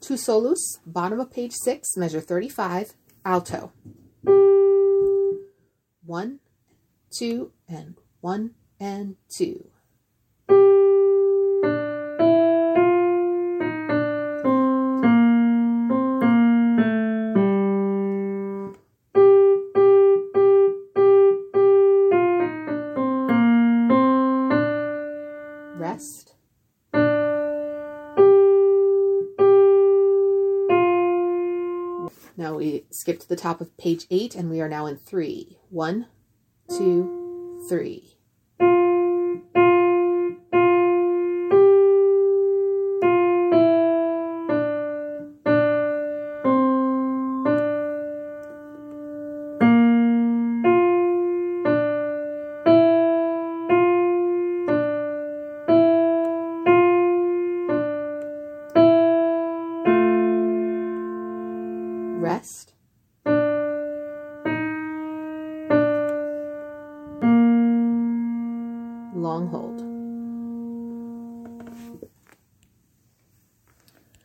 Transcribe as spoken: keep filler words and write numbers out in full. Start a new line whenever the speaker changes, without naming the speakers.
Tu solus, bottom of page six, measure thirty-five, alto. One, two, and one, and two. Rest. Now we skip to the top of page eight and we are now in three. One, two, three. Rest. Long hold.